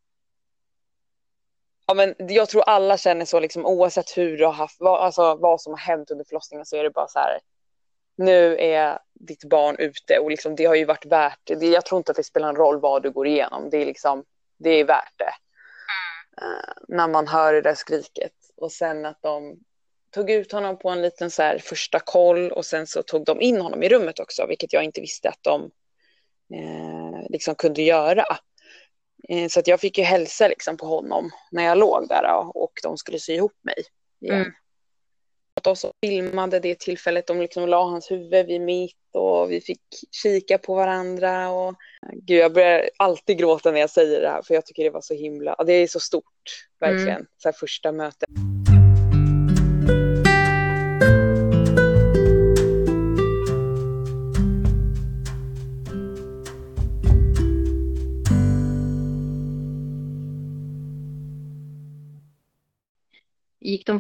men jag tror alla känner så liksom, oavsett hur du har haft vad som har hänt under förlossningen så är det bara så här nu är ditt barn ute och liksom, det har ju varit värt det. Jag tror inte att det spelar en roll vad du går igenom, det är liksom det är värt det. När man hör det där skriket och sen att de tog ut honom på en liten så här första koll och sen så tog de in honom i rummet också, vilket jag inte visste att de liksom kunde göra. Så att jag fick ju hälsa liksom på honom när jag låg där och de skulle sy ihop mig igen. Och så filmade det tillfället, de liksom la hans huvud vid mitt och vi fick kika på varandra och gud, jag börjar alltid gråta när jag säger det här för jag tycker det var så himla, det är så stort verkligen, så här första mötet.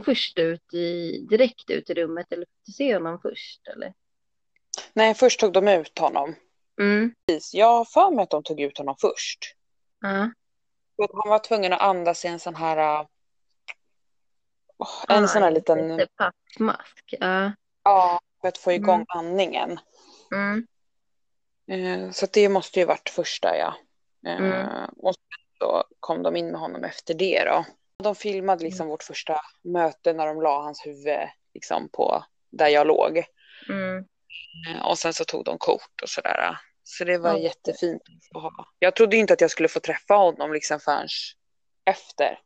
först direkt ut i rummet eller fick du se honom först eller? Nej, först tog de ut honom. Mm. Jag har för mig att de tog ut honom först. Ja. För att han var tvungen att andas i en sån här... en sån här liten... Pappmask. Ja. Ja, för att få igång Mm. andningen. Mm. Så det måste ju varit första, ja. Mm. Och så kom de in med honom efter det då. De filmade liksom vårt första möte när de la hans huvud liksom på där jag låg. Mm. Och sen så tog de kort och sådär. Så det var Ja. jättefint att ha. Jag trodde inte att jag skulle få träffa honom liksom förrän efter.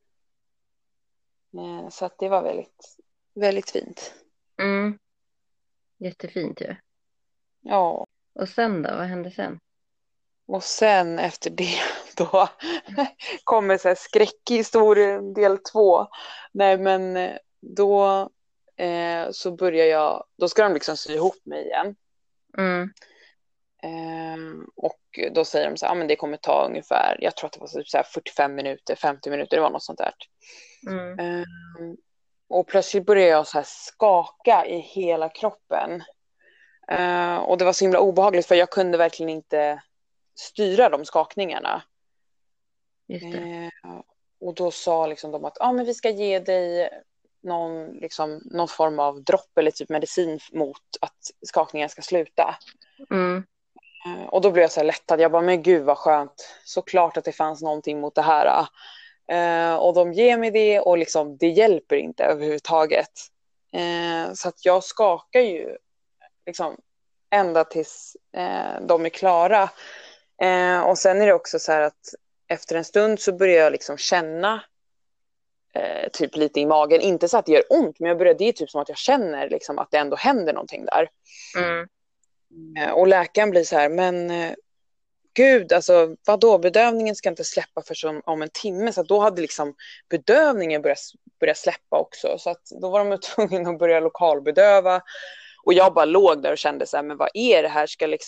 Så att det var väldigt, väldigt fint. Mm. Jättefint ju. Ja. Och sen då? Vad hände sen? Och sen efter det då kommer så här skräckhistorien del 2. Nej men då så börjar jag, då ska de liksom sy ihop mig igen. Mm. Och då säger de så här, men det kommer ta ungefär, jag tror att det var så här 45 minuter, 50 minuter, det var något sånt där. Mm. Och plötsligt började jag så här skaka i hela kroppen. Och det var så himla obehagligt för jag kunde verkligen inte styra de skakningarna. Just det. Och då sa liksom de att men vi ska ge dig någon form av dropp eller typ medicin mot att skakningen ska sluta. Mm. Och då blev jag så här lättad. Jag bara, men gud vad skönt. Såklart att det fanns någonting mot det här. Och de ger mig det och liksom, det hjälper inte överhuvudtaget. Så att jag skakar ju liksom ända tills de är klara. Och sen är det också så här att efter en stund så börjar jag liksom känna typ lite i magen. Inte så att det gör ont, men det är typ som att jag känner liksom att det ändå händer någonting där. Mm. Och läkaren blir så här, men gud, alltså vadå, bedövningen ska inte släppa för om en timme. Så att då hade liksom bedövningen börjat släppa också. Så att då var de tvungna att börja lokalbedöva. Och jag bara låg där och kände så här, men vad är det här?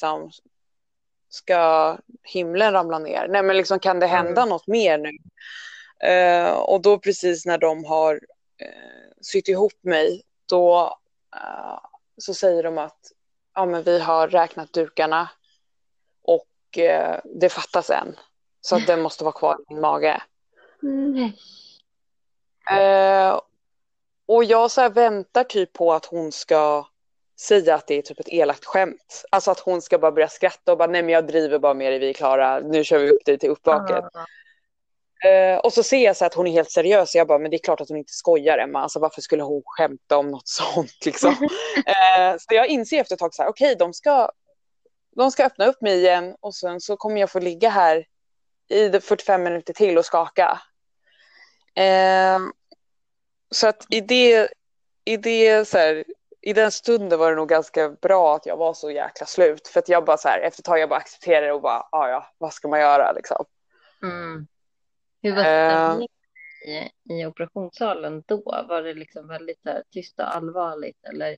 Ska himlen ramla ner? Nej men liksom, kan det hända något mer nu? Och då precis när de har sytt ihop mig, då så säger de att men vi har räknat dukarna och det fattas en. Så att den måste vara kvar i min mage. Och jag så här väntar typ på att hon ska säga att det är typ ett elakt skämt. Alltså att hon ska bara börja skratta och bara, nej men jag driver bara med dig, vi är klara. Nu kör vi upp dig till uppvaket. Och så ser jag så att hon är helt seriös. Jag bara, men det är klart att hon inte skojar, Emma. Alltså varför skulle hon skämta om något sånt liksom? Så jag inser efter ett tag så här, okej, de ska öppna upp mig igen. Och sen så kommer jag få ligga här i 45 minuter till och skaka. Så att i den stunden var det nog ganska bra att jag var så jäkla slut. För att jag bara så här, efter ett tag jag bara accepterade och bara, ja, vad ska man göra liksom? Mm. Hur var stämningen i operationssalen då? Var det liksom väldigt så här, tyst och allvarligt eller?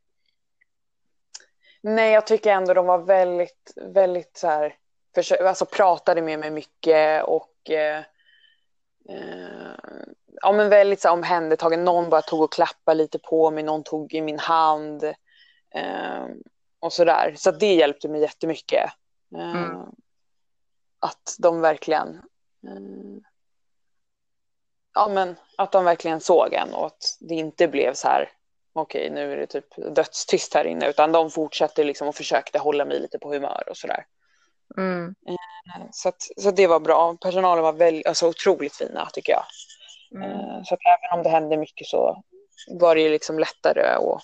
Nej, jag tycker ändå de var väldigt, väldigt så här, pratade med mig mycket och men väldigt så här, omhändertagen. Någon bara tog och klappade lite på mig, någon tog i min hand och sådär. Så det hjälpte mig jättemycket. Att de verkligen att de verkligen såg en och att det inte blev så här, okej, nu är det typ dödstyst här inne, utan de fortsatte liksom och försökte hålla mig lite på humör och sådär. Så det var bra. Personalen var otroligt fina tycker jag. Så att även om det hände mycket så var det ju liksom lättare att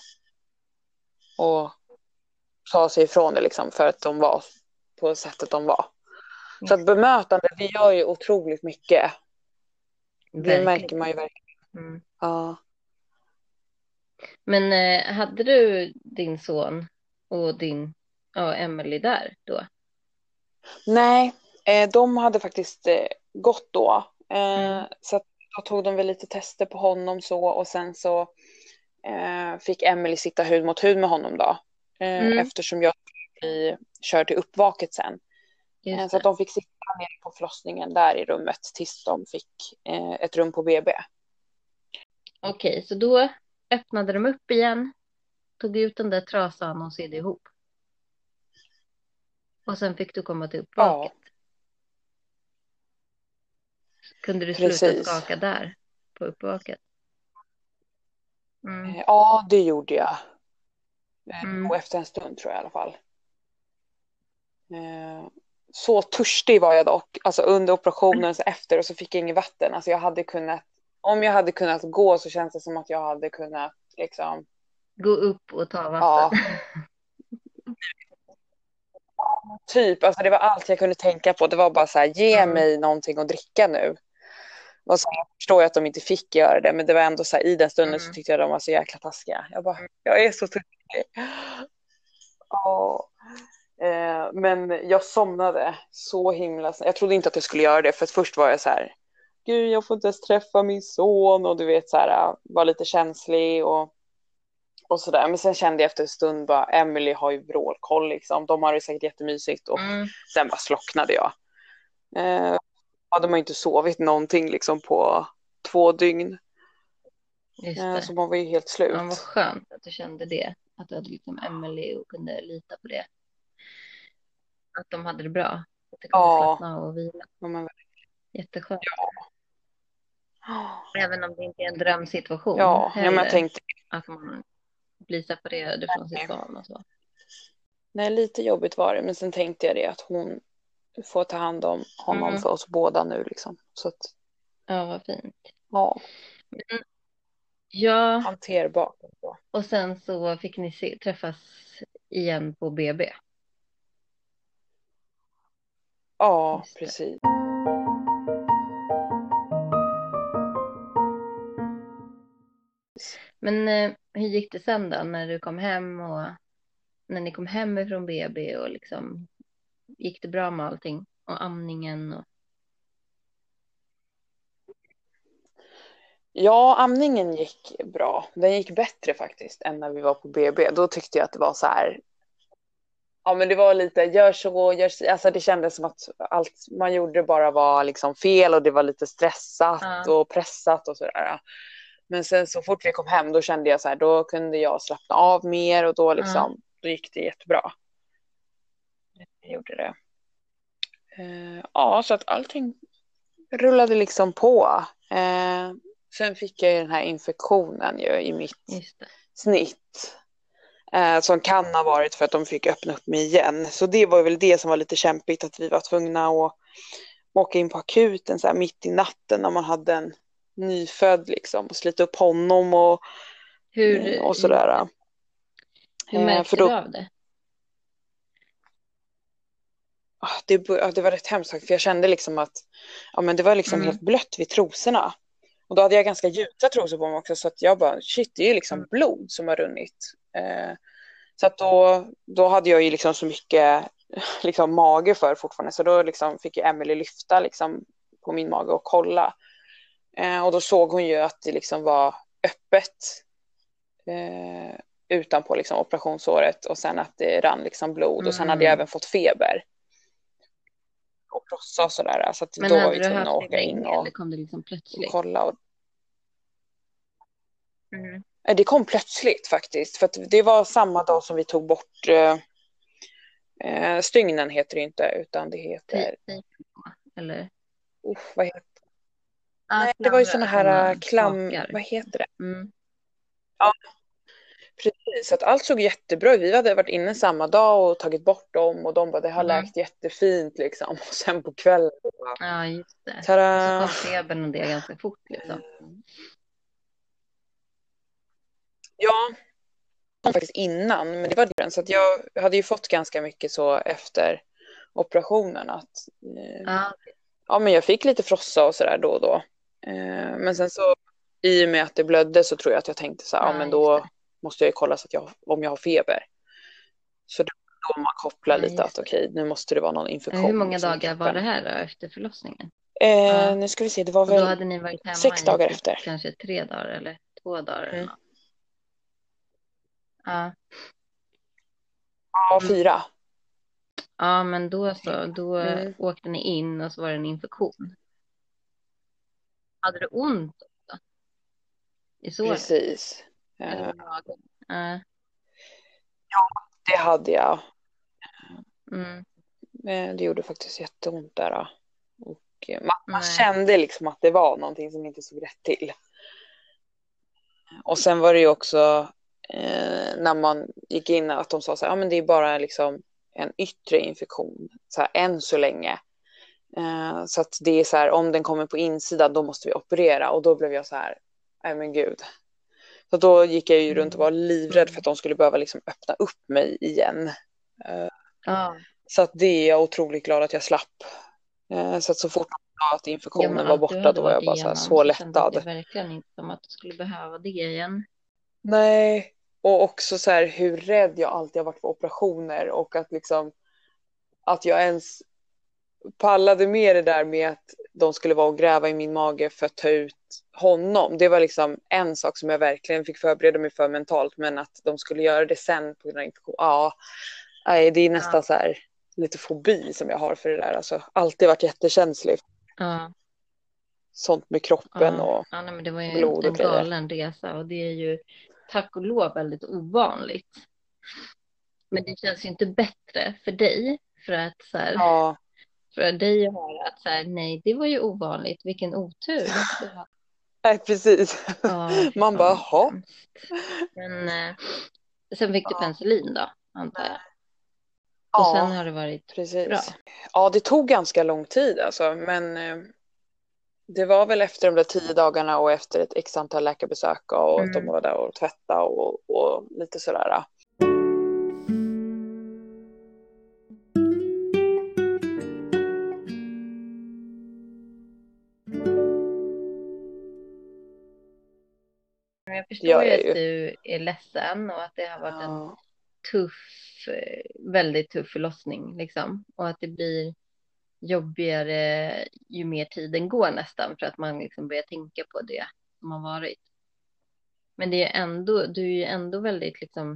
ta sig ifrån det liksom, för att de var på sättet de var. Så att bemötande, det gör ju otroligt mycket. Det märker man ju verkligen. Ja. Men hade du din son och din Emily där då? Nej, de hade faktiskt gått då. Så att då tog de väl lite tester på honom så, och sen så fick Emily sitta hud mot hud med honom då. Eftersom jag körde till uppvaket sen. Så att de fick sitta nere på förlossningen där i rummet tills de fick ett rum på BB. Okej, så då öppnade de upp igen, tog ut den där trasan och sydde ihop. Och sen fick du komma till Ja, uppvaket. Kunde du sluta precis. skaka där på uppvaket? Mm. Ja, det gjorde jag. Mm. Och efter en stund tror jag i alla fall. Eh, Så törstig var jag dock. Alltså under operationen så efter och så fick jag inget vatten. Alltså jag hade kunnat, om jag hade kunnat gå så känns det som att jag hade kunnat liksom, Gå upp och ta vatten. ja, typ. Alltså det var allt jag kunde tänka på. Det var bara så här, ge Mm. mig någonting att dricka nu. Och så jag förstår ju att de inte fick göra det, men det var ändå så här, i den stunden så Mm. tyckte jag de var så jäkla taskiga. Jag bara, jag är så törstig. Ja. Men jag somnade så himla snabbt. Jag trodde inte att jag skulle göra det, för att först var jag så här, gud jag får inte ens träffa min son, och du vet så här, var lite känslig och sådär. Men sen kände jag efter en stund bara, Emily har ju vrålkoll liksom, de har det säkert jättemysigt, och Mm. sen bara slocknade jag. Hade man inte sovit någonting liksom på 2 dygn, Just det. så man var ju helt slut. Ja, vad skönt att du kände det. Att du hade liksom Emily och kunde lita på det. Att de hade det bra. Att du kunde Ja, slappna av och vila. ja, men, Jätteskönt. ja, Även om det inte är en drömsituation ja, men jag heller. tänkte, Att man blir separerad från sitt barn och så. nej, lite jobbigt var det, men sen tänkte jag det att hon får ta hand om honom Mm. för oss båda nu liksom. Så att, Ja, vad fint. ja, Ja, hanterbart. och sen så fick ni träffas igen på BB. Ja, Just det. precis. Men hur gick det sen då när du kom hem och när ni kom hem ifrån BB och liksom gick det bra med allting och amningen och Ja, amningen gick bra. Den gick bättre faktiskt än när vi var på BB. Då tyckte jag att det var så här, ja men det var lite, gör så, gör så. Alltså det kändes som att allt man gjorde bara var liksom fel, och det var lite stressat ja. och pressat och sådär. Men sen så fort vi kom hem, då kände jag så här, då kunde jag slappna av mer, och då Ja. liksom, då gick det jättebra. Jag gjorde det. Ja, så att allting rullade liksom på. Sen fick jag ju den här infektionen ju i mitt Just det. snitt. Som kan ha varit för att de fick öppna upp mig igen. Så det var väl det som var lite kämpigt, att vi var tvungna att åka in på akuten så här mitt i natten när man hade en nyfödd liksom, och slita upp honom och sådär. Hur märkte för då, du av det? det var rätt hemskt, för jag kände liksom att ja, men det var liksom Mm. helt blött vid trosorna. Och då hade jag ganska ljusa trosor på mig också, så att jag bara, shit, det är ju liksom blod som har runnit. Så att då hade jag ju liksom så mycket liksom mage för fortfarande, så då liksom fick ju Emily lyfta liksom på min mage och kolla. Och då såg hon ju att det liksom var öppet utanpå liksom operationsåret, och sen att det rann liksom blod, och sen hade jag även fått feber och frossa och sådär, så att Men då var hade vi du tvungna att haft det åka in länge och eller kom det liksom plötsligt? kolla. Mm. Det kom plötsligt faktiskt, för att det var samma dag som vi tog bort stygnen, heter det inte, utan det heter Eller? vad heter det? Ah, Nej, det var ju såna här skakar. vad heter det? Mm. Ja, precis. Så att allt såg jättebra ut. Vi hade varit inne samma dag och tagit bort dem, och de bara, det har läkt jättefint liksom. Och sen på kvällen bara, Ja, just det. tada! Och så kom febern och det ganska fort liksom. Ja, faktiskt innan, men det var det. Så att jag hade ju fått ganska mycket så efter operationen att ja, men jag fick lite frossa och sådär då och då. Men sen så i och med att det blödde, så tror jag att jag tänkte så här, ja men då måste jag ju kolla så att om jag har feber. Så då man kopplar lite att okej, nu måste det vara någon infektion. Hur många liksom i dagar var kroppen. det här då, efter förlossningen? Nu ska vi se, det var Och då väl hade ni varit hemma 6 dagar i efter. kanske 3 dagar eller 2 dagar eller något. Ja. Ja, 4. Ja, men då så, då åkte ni in och så var det en infektion. Hade du ont då? i såret? Precis. Eller i magen? Det hade jag. Mm. Det gjorde faktiskt jätteont där. Och man Nej. kände liksom att det var någonting som inte såg rätt till. Och sen var det ju också när man gick in att de sa så här, ja men det är bara liksom en yttre infektion så här, än så länge. Så att det är så här, om den kommer på insidan då måste vi operera. Och då blev jag så här, nej men gud. Så då gick jag ju runt och var livrädd för att de skulle behöva liksom öppna upp mig igen. Så att det är jag otroligt glad att jag slapp. Så att så fort att infektionen var borta då var jag bara så lättad. Det verkligen inte som att du skulle behöva det igen. Nej, och också så här hur rädd jag alltid har varit för operationer och att liksom att jag ens pallade med det där med att de skulle vara och gräva i min mage för att ta ut honom. Det var liksom en sak som jag verkligen fick förbereda mig för mentalt, men att de skulle göra det sen på grund av infektion. Ja, det är nästan så här lite fobi som jag har för det där. Alltså alltid varit jättekänslig. Sånt med kroppen och nej, men det var ju blod och en galen resa och det är ju tack och lov väldigt ovanligt. Men det känns ju inte bättre för dig för att så här, för dig att höra att så här, nej, det var ju ovanligt, vilken otur. Nej, precis. Man bara, ha. Men sen fick du penicillin då, antar jag. Och sen har det varit bra. Ja, det tog ganska lång tid alltså, men det var väl efter de där 10 dagarna och efter ett x antal läkarbesök och att de var där och tvätta och lite sådär. Jag förstår ju att du är ledsen och att det har varit en väldigt tuff förlossning liksom. Och att det blir jobbigare ju mer tiden går nästan för att man liksom börjar tänka på det som har varit. Men det är ändå, du är ju ändå väldigt liksom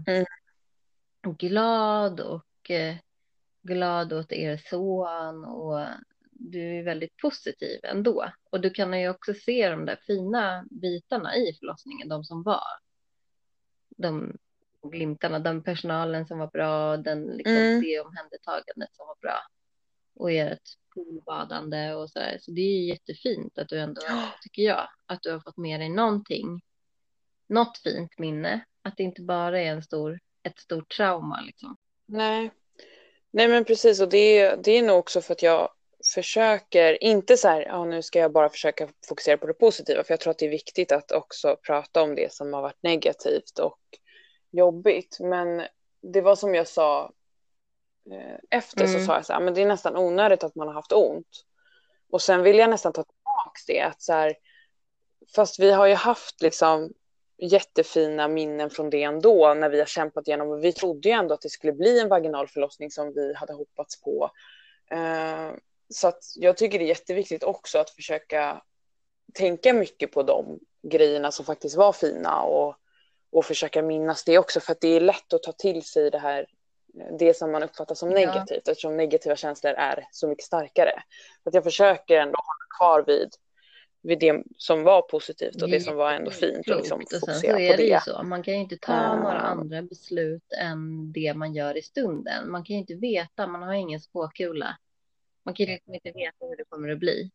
glad och glad åt er son och du är väldigt positiv ändå. Och du kan ju också se de där fina bitarna i förlossningen, de som var. De glimtarna, den personalen som var bra, den liksom det omhändertagandet som var bra. Och ert poolbadande och sådär. Så det är jättefint att du ändå, tycker jag, att du har fått med dig något fint minne. Att det inte bara är ett stort trauma liksom. Nej men precis, och det är nog också för att jag försöker, inte så här, nu ska jag bara försöka fokusera på det positiva, för jag tror att det är viktigt att också prata om det som har varit negativt och jobbigt. Men det var som jag sa efter så sa jag så här, men det är nästan onödigt att man har haft ont. Och sen vill jag nästan ta tillbaka det, att så här, fast vi har ju haft liksom jättefina minnen från det ändå när vi har kämpat igenom, och vi trodde ju ändå att det skulle bli en vaginal förlossning som vi hade hoppats på. Så att jag tycker det är jätteviktigt också att försöka tänka mycket på de grejerna som faktiskt var fina och försöka minnas det också, för att det är lätt att ta till sig det som man uppfattar som negativt, eftersom negativa känslor är så mycket starkare. Så att jag försöker ändå hålla kvar vid det som var positivt och det som var ändå fint och liksom fokusera så är på det. Ju så. Man kan ju inte ta några andra beslut än det man gör i stunden. Man kan ju inte veta, man har ingen spåkula. Man kan ju inte veta hur det kommer att bli.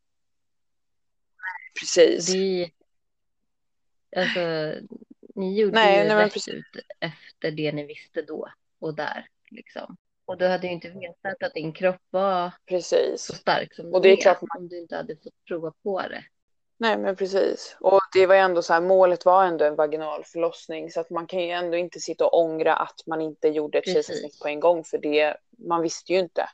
Precis. Ni gjorde ju rätt ut efter det ni visste då och där liksom. Och du hade ju inte vetat att din kropp var så stark som och det är klart om du inte hade fått prova på det. Nej, men precis. Och det var ju ändå så här, målet var ändå en vaginal förlossning, så att man kan ju ändå inte sitta och ångra att man inte gjorde ett kejsarsnitt på en gång, för det, man visste ju inte.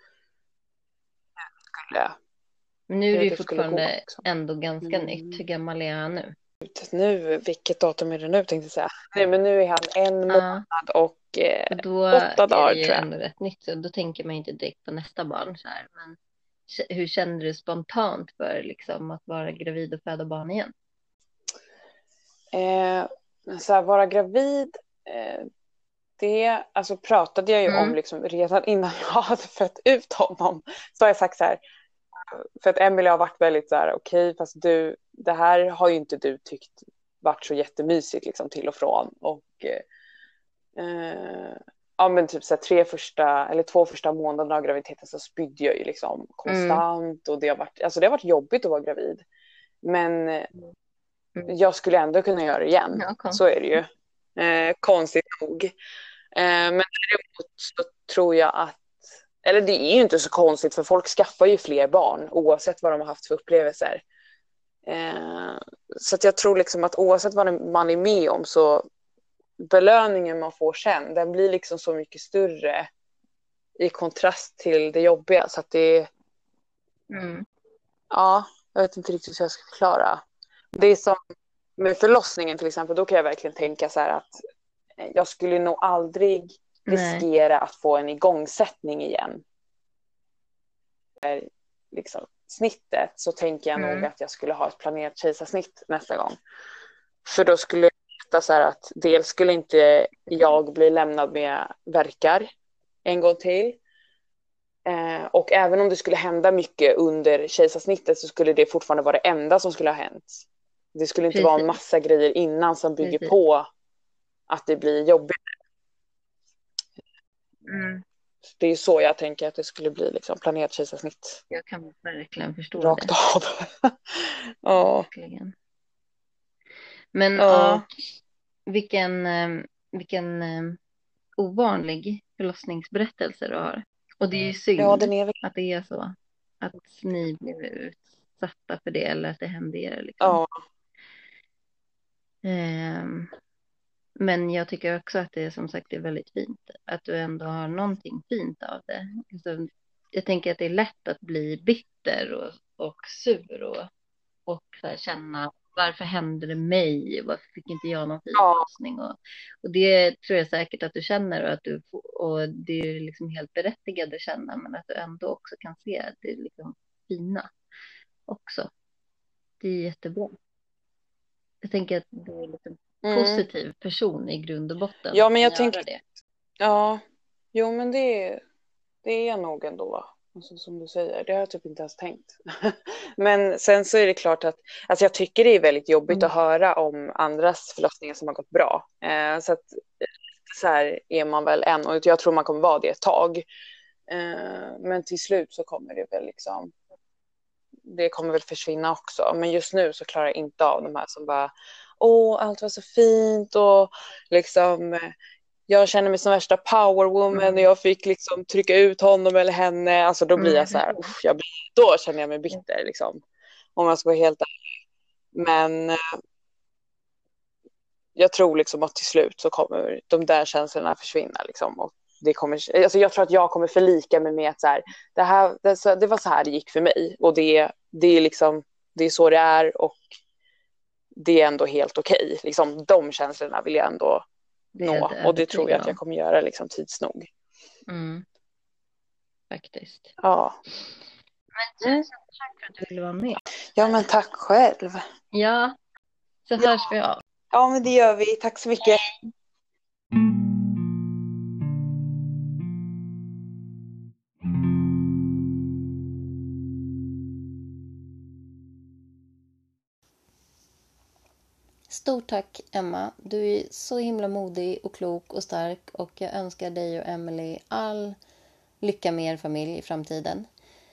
Men nu är det ju fortfarande ändå ganska nytt. Hur gammal är han nu? Vilket datum är det nu, tänkte jag säga. Nej, men nu är han 1 månad och 8 dagar, tror jag. Då är det ju ändå rätt nytt, så då tänker man inte direkt på nästa barn så här. Men hur känner du spontant för liksom att vara gravid och föda barn igen? Så här, vara gravid, det alltså pratade jag ju om liksom redan innan jag hade fött ut honom. Så har jag sagt så här, för att Emelie har varit väldigt så här, okej, fast det här har ju inte du tyckt varit så jättemysigt liksom till och från. Och ja, men typ så här 2 första månaderna av graviditeten så spydde jag ju liksom konstant. Och det har varit jobbigt att vara gravid. Men jag skulle ändå kunna göra det igen. Ja, så är det ju. Konstigt nog. Men däremot så tror jag att, eller det är ju inte så konstigt för folk skaffar ju fler barn oavsett vad de har haft för upplevelser. Så att jag tror liksom att oavsett vad man är med om så belöningen man får sen, den blir liksom så mycket större i kontrast till det jobbiga. Så att det ja, jag vet inte riktigt hur jag ska förklara. Det är som med förlossningen till exempel, då kan jag verkligen tänka så här att jag skulle nog aldrig riskera att få en igångsättning igen. Liksom snittet så tänker jag nog att jag skulle ha ett planerat kejsarsnitt nästa gång. För då skulle jag veta så här att dels skulle inte jag bli lämnad med värkar en gång till. Och även om det skulle hända mycket under kejsarsnittet så skulle det fortfarande vara det enda som skulle ha hänt. Det skulle inte vara en massa grejer innan som bygger på att det blir jobbigt. Det är så jag tänker att det skulle bli liksom planerat kejsarsnitt. Jag kan verkligen förstå rakt det. av. Ja. Verkligen. Men ja, vilken ovanlig förlossningsberättelse du har. Och det är ju synd att det är så. Att ni blev utsatta för det eller att det hände er. Liksom. Ja. Men jag tycker också att det som sagt är väldigt fint. Att du ändå har någonting fint av det. Alltså, jag tänker att det är lätt att bli bitter och sur och så här, känna varför hände det mig? Varför fick inte jag någon fin förlossning? Och det tror jag säkert att du känner och det är liksom helt berättigat att känna, men att du ändå också kan se att det är liksom fina också. Det är jättebra. Jag tänker att du är liksom positiv person i grund och botten. Ja, men jag tänker det. Ja, jo, men det är jag nog ändå. Alltså, som du säger, det har jag typ inte ens tänkt. Men sen så är det klart att alltså jag tycker det är väldigt jobbigt att höra om andras förlossningar som har gått bra. Så att så här är man väl än, och jag tror man kommer vara det ett tag. Men till slut så kommer det väl liksom, det kommer väl försvinna också. Men just nu så klarar jag inte av de här som bara allt var så fint och liksom jag känner mig som värsta powerwoman och jag fick liksom trycka ut honom eller henne. Alltså då blir jag så här, då känner jag mig bitter liksom. Om jag ska vara helt ärlig. Men jag tror liksom att till slut så kommer de där känslorna försvinna liksom. Och det kommer, alltså jag tror att jag kommer förlika mig med att så här, det var så här det gick för mig. Och det är liksom, det är så det är och det är ändå helt okej. Liksom, de känslorna vill jag ändå nå. Och det tror jag att jag kommer göra liksom, tids nog. Faktiskt. Ja. Men tack för att du ville vara med. Ja, men tack själv. Ja, så hörs vi av. Ja, men det gör vi. Tack så mycket. Stort tack Emma, du är så himla modig och klok och stark och jag önskar dig och Emily all lycka med er familj i framtiden.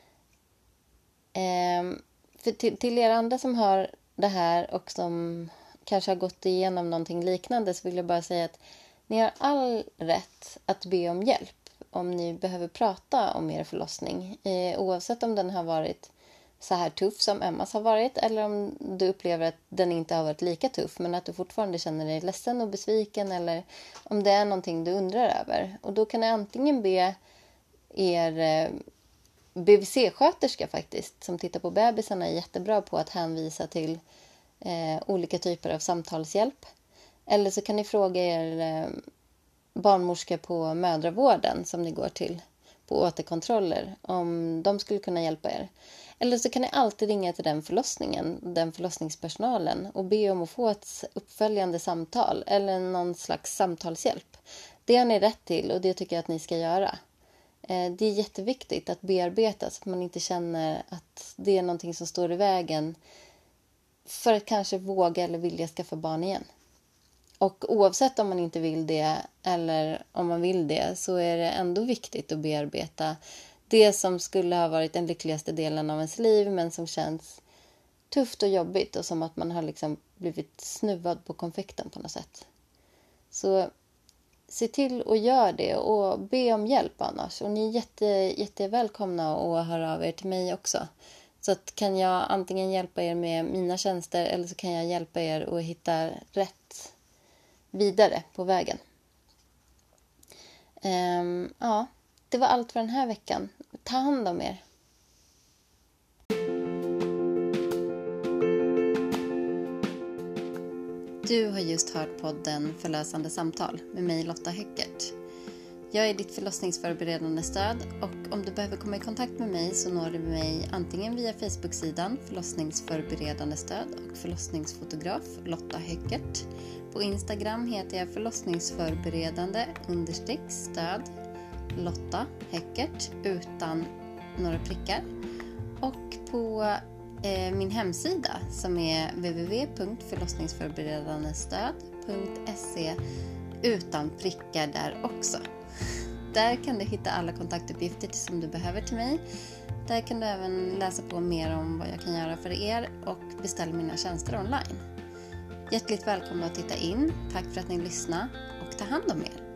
För till er andra som har det här och som kanske har gått igenom någonting liknande så vill jag bara säga att ni har all rätt att be om hjälp om ni behöver prata om er förlossning. Oavsett om den har varit så här tuff som Emmas har varit eller om du upplever att den inte har varit lika tuff men att du fortfarande känner dig ledsen och besviken eller om det är någonting du undrar över. Och då kan ni antingen be er BVC-sköterska faktiskt som tittar på bebisarna är jättebra på att hänvisa till olika typer av samtalshjälp. Eller så kan ni fråga er barnmorska på mödravården som ni går till på återkontroller om de skulle kunna hjälpa er. Eller så kan ni alltid ringa till den förlossningspersonalen och be om att få ett uppföljande samtal eller någon slags samtalshjälp. Det har ni rätt till och det tycker jag att ni ska göra. Det är jätteviktigt att bearbeta så att man inte känner att det är någonting som står i vägen för att kanske våga eller vilja skaffa barn igen. Och oavsett om man inte vill det eller om man vill det, så är det ändå viktigt att bearbeta det som skulle ha varit den lyckligaste delen av ens liv, men som känns tufft och jobbigt och som att man har liksom blivit snuvad på konfekten på något sätt. Så se till att göra det och be om hjälp annars. Och ni är jättevälkomna att höra av er till mig också. Så att kan jag antingen hjälpa er med mina tjänster eller så kan jag hjälpa er att hitta rätt vidare på vägen. Ja, det var allt för den här veckan. Ta hand om er. Du har just hört podden Förlösande samtal med mig Lotta Höckert. Jag är ditt förlossningsförberedande stöd och om du behöver komma i kontakt med mig så når du mig antingen via Facebook-sidan Förlossningsförberedande stöd och förlossningsfotograf Lotta Höckert. På Instagram heter jag förlossningsförberedande_stöd Lotta Höckert utan några prickar. Och på min hemsida som är www.förlossningsförberedandestöd.se utan prickar där också. Där kan du hitta alla kontaktuppgifter som du behöver till mig. Där kan du även läsa på mer om vad jag kan göra för er och beställa mina tjänster online. Hjärtligt välkomna att titta in. Tack för att ni lyssnade och ta hand om er.